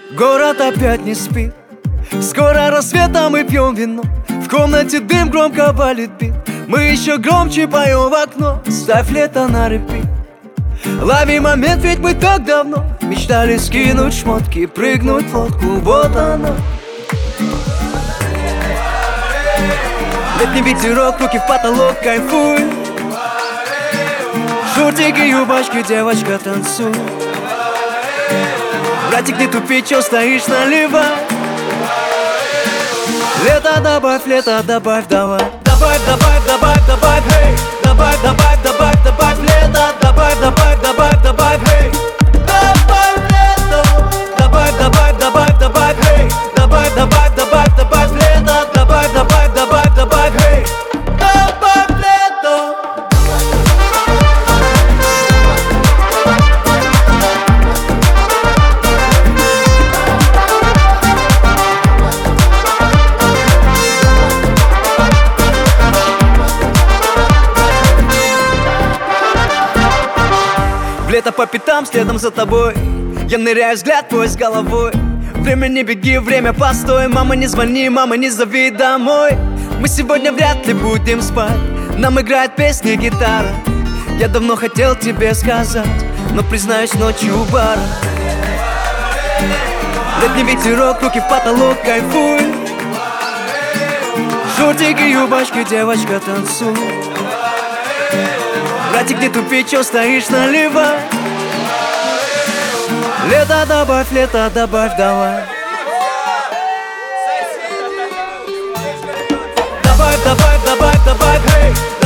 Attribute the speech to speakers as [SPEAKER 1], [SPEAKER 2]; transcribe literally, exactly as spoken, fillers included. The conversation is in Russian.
[SPEAKER 1] Город опять не спит. Скоро рассветом мы пьем вино. В комнате дым громко валит бит. Мы еще громче поем в окно. Ставь лето на репит. Лови момент, ведь мы так давно мечтали скинуть шмотки, прыгнуть в лодку. Вот оно. Летний ветерок, руки в потолок, кайфуй. Шортики, юбочки, девочка, танцуй. Братик, не тупи, чё стоишь, наливай. Лето добавь, лето добавь, давай. Добавь, добавь, добавь, добавь, эй. Добавь, добавь, добавь, добавь, лето. Добавь, добавь, добавь, добавь, эй. Добавь лето. Добавь, добавь, добавь, добавь, эй. Добавь, добавь, добавь, добавь, лето. Добавь, добавь, добавь, добавь, эй. Добавь лето. Лето по пятам, следом за тобой. Я ныряю, взгляд твой с головой. Время не беги, время постой. Мама, не звони, мама, не зови домой. Мы сегодня вряд ли будем спать. Нам играет песня гитара. Я давно хотел тебе сказать, но признаюсь, ночью у бара. Летний ветерок, руки в потолок, кайфуй. Шортики, юбочки, девочка, танцуй. Братик, не тупи, чё стоишь, наливай. Лето добавь, лето добавь, давай. Добавь, добавь, добавь, добавь, эй.